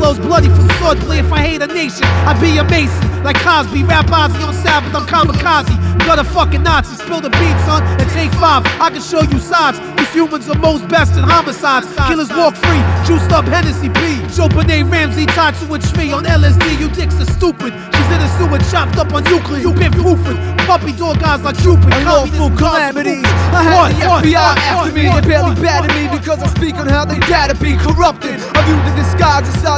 pillows bloody from swordplay. If I hate a nation, I'd be a Mason. Like Cosby, rap Ozzy on Sabbath, I'm kamikaze. Got a fucking Nazi, spill the beat, son, and take 5. I can show you sides. These humans are most best in homicides. Killers walk free, juiced up Hennessy P. Show Benet Ramsey tied to a tree on LSD. You dicks are stupid. She's in a sewer, chopped up on Euclid. You been proofing. Puppy dog guys like Cupid. Unlawful calamities. I had the FBI after me. They barely batted me because I speak on how they data be corrupted. I viewed the disguise inside